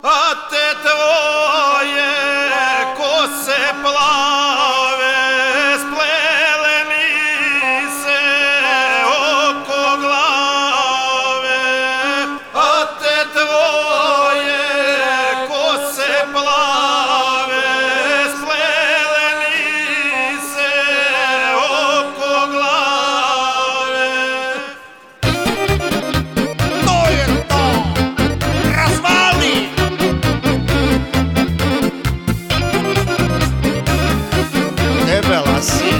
a te tvoje kose plave splele mi se oko glave, a te tvoje kose plave splele mi se oko glave. To je to! Razvali! Debela si.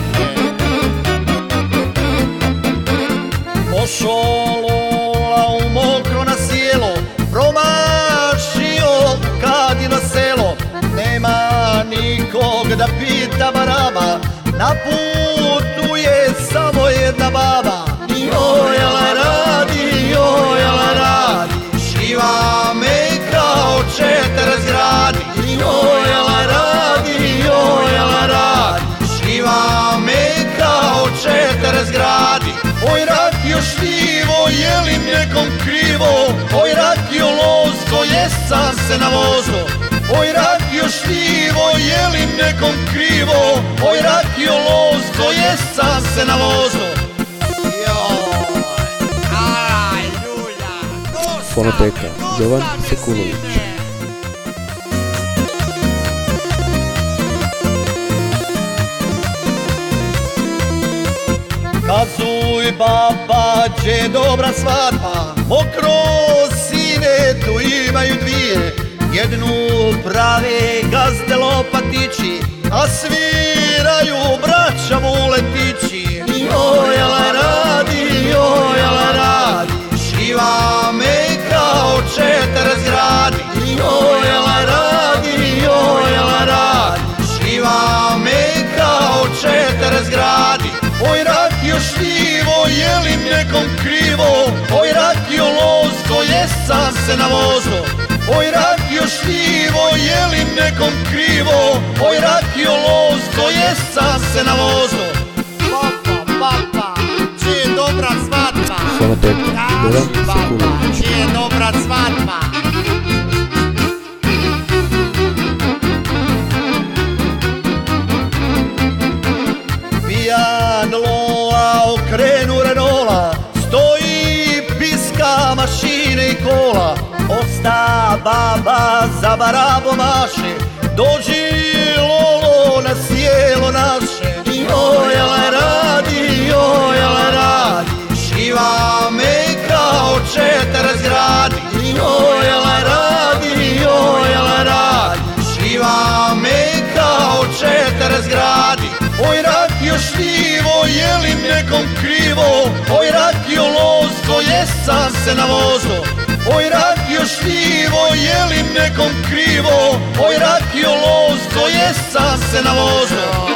Pošolola u mokro na sjelo, promašio kad je na selo. Nema nikog da pita baraba, na putu je samo jedna baba. Jojala radi, jojala radi, šiva me kao 40 gradi. Jojala radi, jojala radi, šiva me kao 40 gradi. Oj rakio štivo, je li nekom krivo? Oj rakio lozgo, jesam se navozgo. Oj rakio štivo, je li nekom krivo? Oj rakio lozgo, jesam se navozgo. Joj, aj ljulja, Fonoteka Jovan Sekulović. Kazuj baba, gdje dobra svadba, mokro sine tu imaju dvije. Jednu prave gazde lopatići, a sviraju braća Vuletići. Jojala radi, jojala radi, šiva me kao 40 gradi. Jojala radi, jojala radi, šiva me kao 40 gradi. Oj rakio štivo, je li nekom krivo? Oj rakio lozgo, jesam se navozgo. Oj rakio štivo, je li nekom krivo? Oj rakio lozgo, jesam se navozgo. Papa, gdje je dobra svadba? Fonoteka Jovan Sekulović. Gdje je dobra svadba? Pijan Lola okrenu Renola, stoji piska mašine i kola. Osta baba za barabo maše, dođi Lolo na sjelo naše. Jojala radi, jojala radi, šiva me kao 40 gradi. Jojala radi, jojala radi, šiva me kao 40 gradi. Oj rakio štivo, je li nekom krivo? Oj rakio lozgo, jesam se navozgo. Oj rakio štivo, je li nekom krivo? Oj rakio lozgo, jesam se navozgo.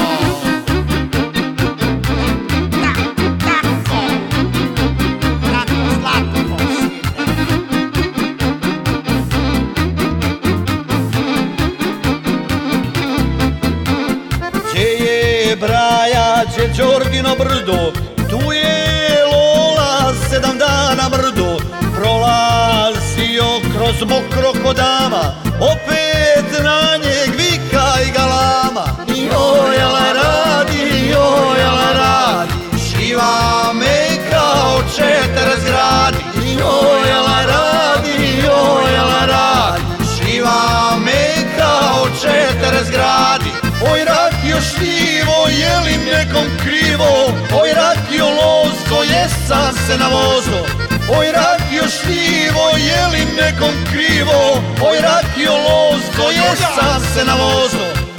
Braja, gdje Đorgino brdo, tu je Lola 7 dana mrdo. Prolazio kroz mokro ko dama, opet na njeg vika i galama. Jojala radi, jojala radi, šiva me kao 40 gradi. Jojala radi, jojala radi, šiva me kao 40 gradi. Oj rakio štivo, je li nekom krivo? Oj rakio lozgo, jesam se navozgo. Oj rakio štivo, je li nekom krivo? Oj rakio lozgo, jesam se navozgo.